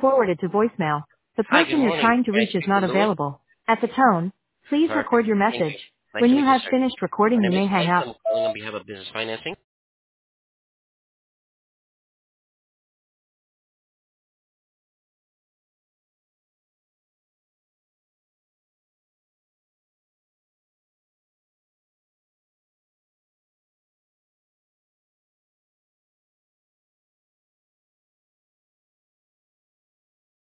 forwarded to voicemail. The Hi, good person you're morning. trying to May I reach is speak not with Louis? available. At the tone, please Perfect. record your Thank message. you. Nice When to you meet you, have sir. finished My recording, you name is may hang Mike. up. I'm calling on behalf of business financing.